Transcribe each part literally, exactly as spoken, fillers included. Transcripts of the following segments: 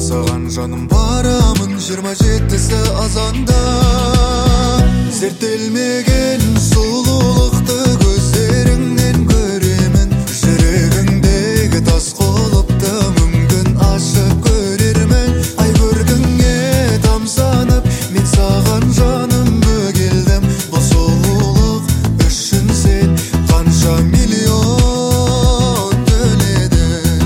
саған жаным барамын, жиырма жетісі азанда. Зерттелмеген сұлулықты көздеріңнен көремін, жүрегіңдегі тас қолыпты мүмкін ашып көрермін. Ай көркіңе тамсанып, мен саған жаным бөгелдім. Бұл сұлулық үшін сен қанша миллион төледің.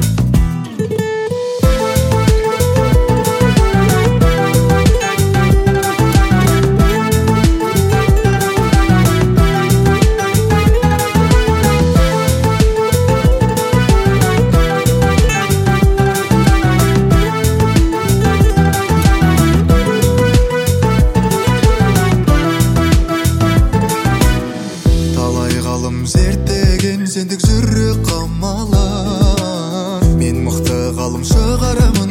Талай ғалым зерттеген сендік жүрек қамалар. Мен мықты ғалым шығарамын.